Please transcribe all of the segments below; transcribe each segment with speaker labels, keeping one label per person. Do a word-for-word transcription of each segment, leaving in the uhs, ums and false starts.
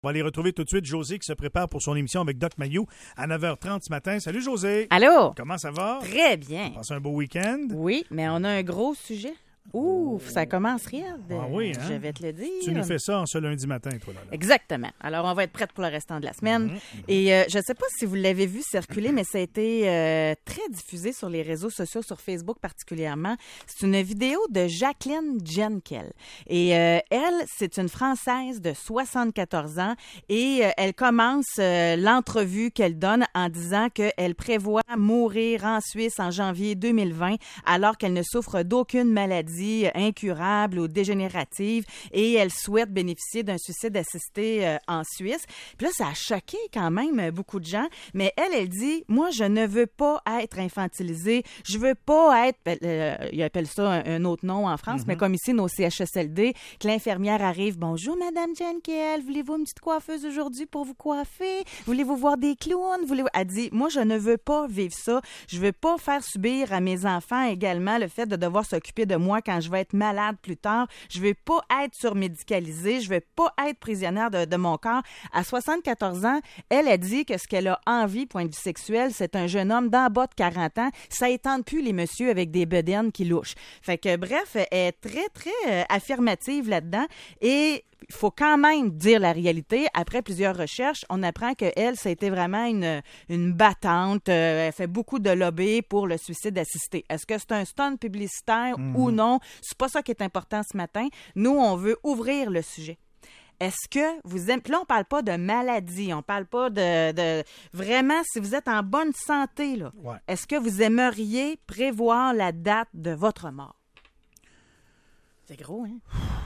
Speaker 1: On va aller retrouver tout de suite Josée qui se prépare pour son émission avec Doc Mayou à neuf heures trente ce matin. Salut Josée!
Speaker 2: Allô?
Speaker 1: Comment ça va?
Speaker 2: Très bien.
Speaker 1: Passe un beau week-end?
Speaker 2: Oui, mais on a un gros sujet. Ouf, ça commence raide.
Speaker 1: Ah oui, hein?
Speaker 2: Je vais te le dire.
Speaker 1: Tu nous fais ça en ce lundi matin, toi, là. là.
Speaker 2: Exactement. Alors, on va être prête pour le restant de la semaine.
Speaker 1: Mm-hmm, mm-hmm.
Speaker 2: Et euh, je ne sais pas si vous l'avez vu circuler, mais ça a été euh, très diffusé sur les réseaux sociaux, sur Facebook particulièrement. C'est une vidéo de Jacqueline Jenkel. Et euh, elle, c'est une Française de soixante-quatorze ans et euh, elle commence euh, l'entrevue qu'elle donne en disant qu'elle prévoit mourir en Suisse en janvier deux mille vingt alors qu'elle ne souffre d'aucune maladie incurable ou dégénérative et elle souhaite bénéficier d'un suicide assisté euh, en Suisse. Puis là, ça a choqué quand même beaucoup de gens, mais elle, elle dit, moi, je ne veux pas être infantilisée, je veux pas être, euh, ils appellent ça un, un autre nom en France, mm-hmm. mais comme ici, nos C H S L D, que l'infirmière arrive, bonjour, Madame Jenkel, voulez-vous une petite coiffeuse aujourd'hui pour vous coiffer? Voulez-vous voir des clowns? Voulez-vous... Elle dit, moi, je ne veux pas vivre ça, je veux pas faire subir à mes enfants également le fait de devoir s'occuper de moi quand je vais être malade plus tard. Je veux pas être surmédicalisée. Je veux pas être prisonnière de, de mon corps. À soixante-quatorze ans, elle a dit que ce qu'elle a envie, point de vue sexuel, c'est un jeune homme d'en bas de quarante ans. Ça étende plus les messieurs avec des bedaines qui louchent. Fait que, bref, elle est très, très euh, affirmative là-dedans. Et il faut quand même dire la réalité. Après plusieurs recherches, on apprend qu'elle, ça a été vraiment une, une battante. Euh, elle fait beaucoup de lobby pour le suicide assisté. Est-ce que c'est un stunt publicitaire mmh. ou non? C'est pas ça qui est important ce matin. Nous, on veut ouvrir le sujet. Est-ce que vous aimez... Puis là, on parle pas de maladie, on parle pas de... de... Vraiment, si vous êtes en bonne santé, là,
Speaker 1: ouais.
Speaker 2: Est-ce que vous aimeriez prévoir la date de votre mort? C'est gros, hein?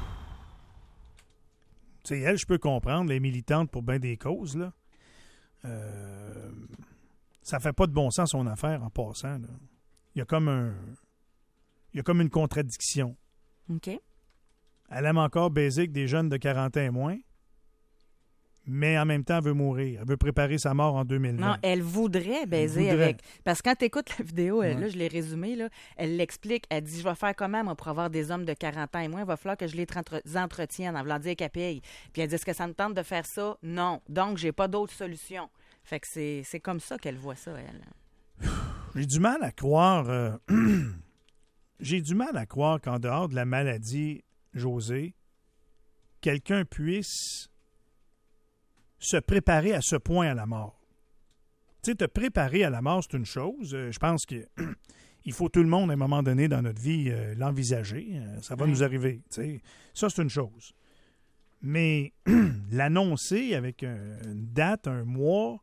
Speaker 1: Tu sais, elle, je peux comprendre, les militantes pour bien des causes, là. Euh, ça fait pas de bon sens son affaire en passant, là. Il y a comme un... Il y a comme une contradiction.
Speaker 2: OK.
Speaker 1: Elle aime encore baiser avec des jeunes de quarante ans et moins, mais en même temps, elle veut mourir. Elle veut préparer sa mort en deux mille vingt.
Speaker 2: Non, elle voudrait baiser elle voudrait. avec... Parce que quand tu écoutes la vidéo, elle,
Speaker 1: ouais.
Speaker 2: là, je l'ai résumée, là, elle l'explique. Elle dit, je vais faire comment, moi, pour avoir des hommes de quarante ans et moins? Il va falloir que je les entre- entretienne en voulant dire qu'elle paye. Puis elle dit, est-ce que ça me tente de faire ça? Non. Donc, j'ai pas d'autre solution. Fait que c'est, c'est comme ça qu'elle voit ça, elle.
Speaker 1: J'ai du mal à croire... Euh... j'ai du mal à croire qu'en dehors de la maladie, Josée, quelqu'un puisse... se préparer à ce point à la mort. Tu sais, te préparer à la mort, c'est une chose. Euh, je pense qu'il faut tout le monde, à un moment donné dans notre vie, euh, l'envisager. Euh, ça va
Speaker 2: ouais.
Speaker 1: nous arriver. Tu sais. Ça, c'est une chose. Mais l'annoncer avec un, une date, un mois,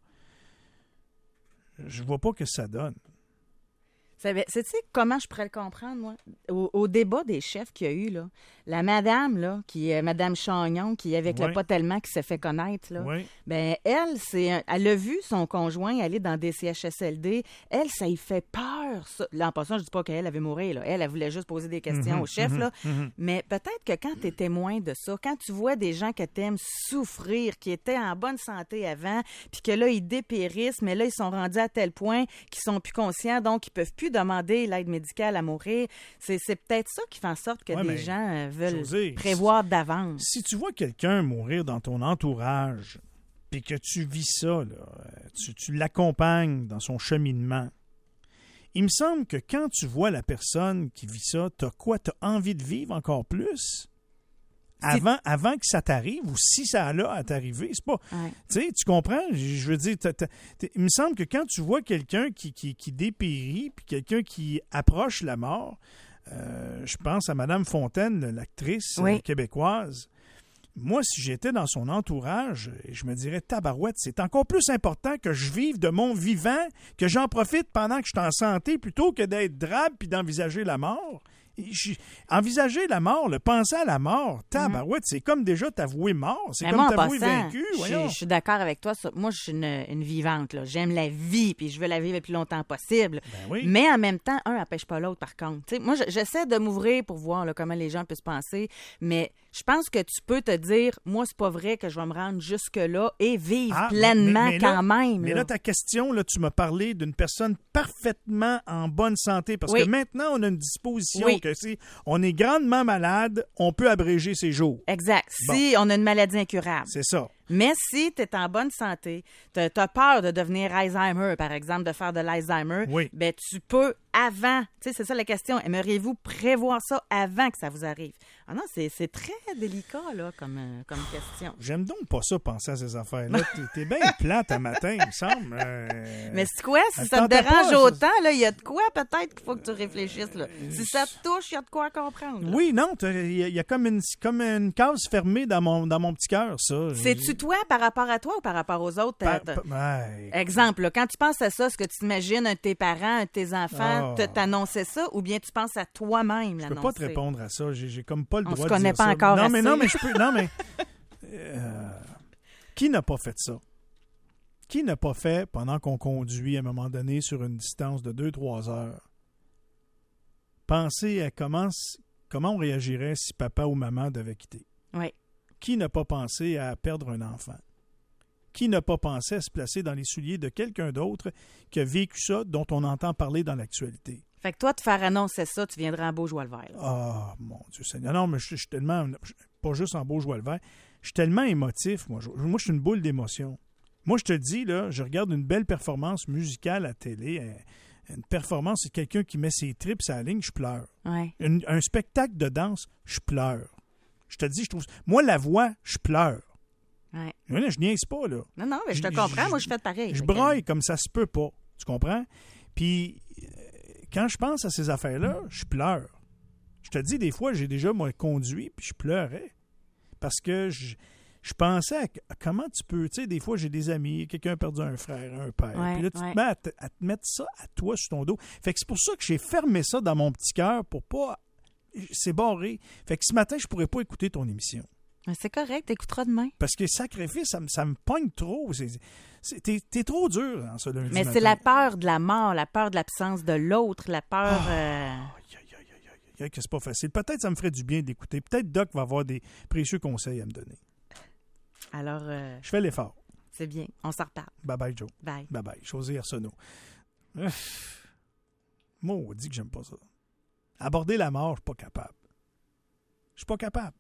Speaker 1: je vois pas que ça donne.
Speaker 2: C'est, tu sais, comment je pourrais le comprendre, moi? Au, au débat des chefs qu'il y a eu, là, la madame, là, qui est Madame Chagnon, qui est avec
Speaker 1: oui.
Speaker 2: le pas tellement qui s'est fait connaître, là,
Speaker 1: oui.
Speaker 2: ben elle, c'est, elle a vu son conjoint aller dans des C H S L D. Elle, ça y fait peur, ça. Là, en passant, je dis pas qu'elle avait mouru, là. Elle, elle voulait juste poser des questions
Speaker 1: mm-hmm,
Speaker 2: au chef,
Speaker 1: mm-hmm,
Speaker 2: là.
Speaker 1: Mm-hmm.
Speaker 2: Mais peut-être que quand tu es témoin de ça, quand tu vois des gens que t'aimes souffrir, qui étaient en bonne santé avant, puis que là, ils dépérissent, mais là, ils sont rendus à tel point qu'ils sont plus conscients, donc ils peuvent plus demander l'aide médicale à mourir. C'est, c'est peut-être ça qui fait en sorte que
Speaker 1: ouais,
Speaker 2: des gens euh, veulent
Speaker 1: Josée,
Speaker 2: prévoir
Speaker 1: si,
Speaker 2: d'avance.
Speaker 1: Si tu vois quelqu'un mourir dans ton entourage, puis que tu vis ça, là, tu, tu l'accompagnes dans son cheminement, il me semble que quand tu vois la personne qui vit ça, t'as quoi? T'as envie de vivre encore plus? Avant, avant que ça t'arrive, ou si ça a là à t'arriver, c'est pas...
Speaker 2: Ouais.
Speaker 1: Tu sais, tu comprends? Je veux dire, t'as, t'as, t'as, il me semble que quand tu vois quelqu'un qui, qui, qui dépérit, puis quelqu'un qui approche la mort, euh, je pense à Mme Fontaine, l'actrice
Speaker 2: oui.
Speaker 1: euh, québécoise. Moi, si j'étais dans son entourage, je me dirais, tabarouette, c'est encore plus important que je vive de mon vivant, que j'en profite pendant que je suis en santé, plutôt que d'être drabe puis d'envisager la mort. Je, envisager la mort, le penser à la mort, tabarouette, mm-hmm. c'est comme déjà t'avouer mort, c'est
Speaker 2: mais
Speaker 1: comme
Speaker 2: moi,
Speaker 1: t'avouer
Speaker 2: passant,
Speaker 1: vaincu.
Speaker 2: Je, je suis d'accord avec toi. Sur, moi, je suis une, une vivante. Là. J'aime la vie, puis je veux la vivre le plus longtemps possible.
Speaker 1: Ben oui.
Speaker 2: Mais en même temps, un n'empêche pas l'autre, par contre. T'sais, moi, j'essaie de m'ouvrir pour voir là, comment les gens peuvent se penser, mais je pense que tu peux te dire, moi, c'est pas vrai que je vais me rendre jusque-là et vivre ah, pleinement mais, mais, mais
Speaker 1: quand
Speaker 2: là, même.
Speaker 1: Mais là,
Speaker 2: là,
Speaker 1: ta question, là, tu m'as parlé d'une personne parfaitement en bonne santé, parce
Speaker 2: oui.
Speaker 1: que maintenant, on a une disposition
Speaker 2: oui.
Speaker 1: que si on est grandement malade, on peut abréger ses jours.
Speaker 2: Exact.
Speaker 1: Bon.
Speaker 2: Si on a une maladie incurable.
Speaker 1: C'est ça.
Speaker 2: Mais si tu es en bonne santé, tu as peur de devenir Alzheimer, par exemple, de faire de l'Alzheimer,
Speaker 1: Oui.
Speaker 2: ben tu peux avant. Tu sais, c'est ça la question. Aimeriez-vous prévoir ça avant que ça vous arrive? Ah non, c'est c'est très délicat, là, comme, euh, comme question.
Speaker 1: J'aime donc pas ça, penser à ces affaires-là. T'es, t'es bien plate à matin, il me semble. Euh...
Speaker 2: Mais c'est quoi? Si
Speaker 1: Elle
Speaker 2: ça te
Speaker 1: tentait
Speaker 2: dérange
Speaker 1: pas, ça-
Speaker 2: autant, là, il y a de quoi peut-être qu'il faut que tu réfléchisses, là. Si ça te touche, il y a de quoi comprendre. là.
Speaker 1: Oui, non, il y, a- y a comme une, comme une case fermée dans mon, dans mon petit cœur, ça.
Speaker 2: C'est-tu toi par rapport à toi ou par rapport aux autres?
Speaker 1: Pa-
Speaker 2: T'as-
Speaker 1: pa- ouais.
Speaker 2: Exemple, là, quand tu penses à ça, est-ce que tu t'imagines un de tes parents, un de tes enfants
Speaker 1: Oh.
Speaker 2: te- t'annoncer ça ou bien tu penses à toi-même
Speaker 1: Je
Speaker 2: l'annoncer?
Speaker 1: peux pas te répondre à ça. J'ai, j'ai comme pas le
Speaker 2: On
Speaker 1: droit
Speaker 2: se
Speaker 1: de
Speaker 2: connaît
Speaker 1: dire
Speaker 2: pas
Speaker 1: ça.
Speaker 2: encore
Speaker 1: Non, mais
Speaker 2: assez.
Speaker 1: non, mais je peux. Non, mais. euh, qui n'a pas fait ça? Qui n'a pas fait, pendant qu'on conduit à un moment donné sur une distance de deux trois heures, penser à comment, comment on réagirait si papa ou maman devait quitter?
Speaker 2: Oui.
Speaker 1: Qui n'a pas pensé à perdre un enfant? Qui n'a pas pensé à se placer dans les souliers de quelqu'un d'autre qui a vécu ça, dont on entend parler dans l'actualité?
Speaker 2: Fait que toi, te faire annoncer ça, tu viendras en Beaujois-le-Vert. là.
Speaker 1: Ah, mon Dieu Seigneur. Non, mais je, je suis tellement... je- pas juste en Beaujois-le-Vert. Je suis tellement émotif, moi. Je- moi, je suis une boule d'émotion. Moi, je te dis, là, je regarde une belle performance musicale à télé. euh, Une performance, c'est quelqu'un qui met ses tripes à la ligne, je pleure.
Speaker 2: Ouais.
Speaker 1: Une- un spectacle de danse, je pleure. Je te dis, je trouve... Moi, la voix, je pleure.
Speaker 2: Ouais.
Speaker 1: Là, je niaise pas, là.
Speaker 2: Non, non, mais je te
Speaker 1: Je-
Speaker 2: comprends.
Speaker 1: je-
Speaker 2: Moi, je fais pareil.
Speaker 1: Je
Speaker 2: Fait que-
Speaker 1: braille comme ça se peut pas. Tu comprends? Puis, euh, quand je pense à ces affaires-là, je pleure. Je te dis, des fois, j'ai déjà, moi, conduit, puis je pleurais. Parce que je, je pensais à, à comment tu peux... Tu sais, des fois, j'ai des amis, quelqu'un a perdu un frère, un père.
Speaker 2: Ouais,
Speaker 1: Puis là, tu
Speaker 2: ouais.
Speaker 1: te mets à te, à te mettre ça à toi sur ton dos. Fait que c'est pour ça que j'ai fermé ça dans mon petit cœur pour pas... C'est barré. Fait que ce matin, je pourrais pas écouter ton émission.
Speaker 2: Mais c'est correct, t'écouteras demain.
Speaker 1: Parce que sacrifice, ça, me- ça me pogne trop. C'est, c'est- t'es, t'es trop dur en ce lundi
Speaker 2: Mais
Speaker 1: matin.
Speaker 2: c'est la peur de la mort, la peur de l'absence de l'autre, la peur...
Speaker 1: Ah.
Speaker 2: euh,
Speaker 1: Aïe, aïe, aïe, aïe, aïe, aïe, que c'est pas facile. Peut-être ça me ferait du bien d'écouter. Peut-être Doc va avoir des précieux conseils à me donner.
Speaker 2: Alors, euh,
Speaker 1: Je fais l'effort.
Speaker 2: c'est bien. On s'en reparle.
Speaker 1: Bye bye, Joe.
Speaker 2: Bye.
Speaker 1: Bye bye. José Arsenault. Ouf. Moi, on dit que j'aime pas ça. Aborder la mort, je suis pas capable. Je suis pas capable.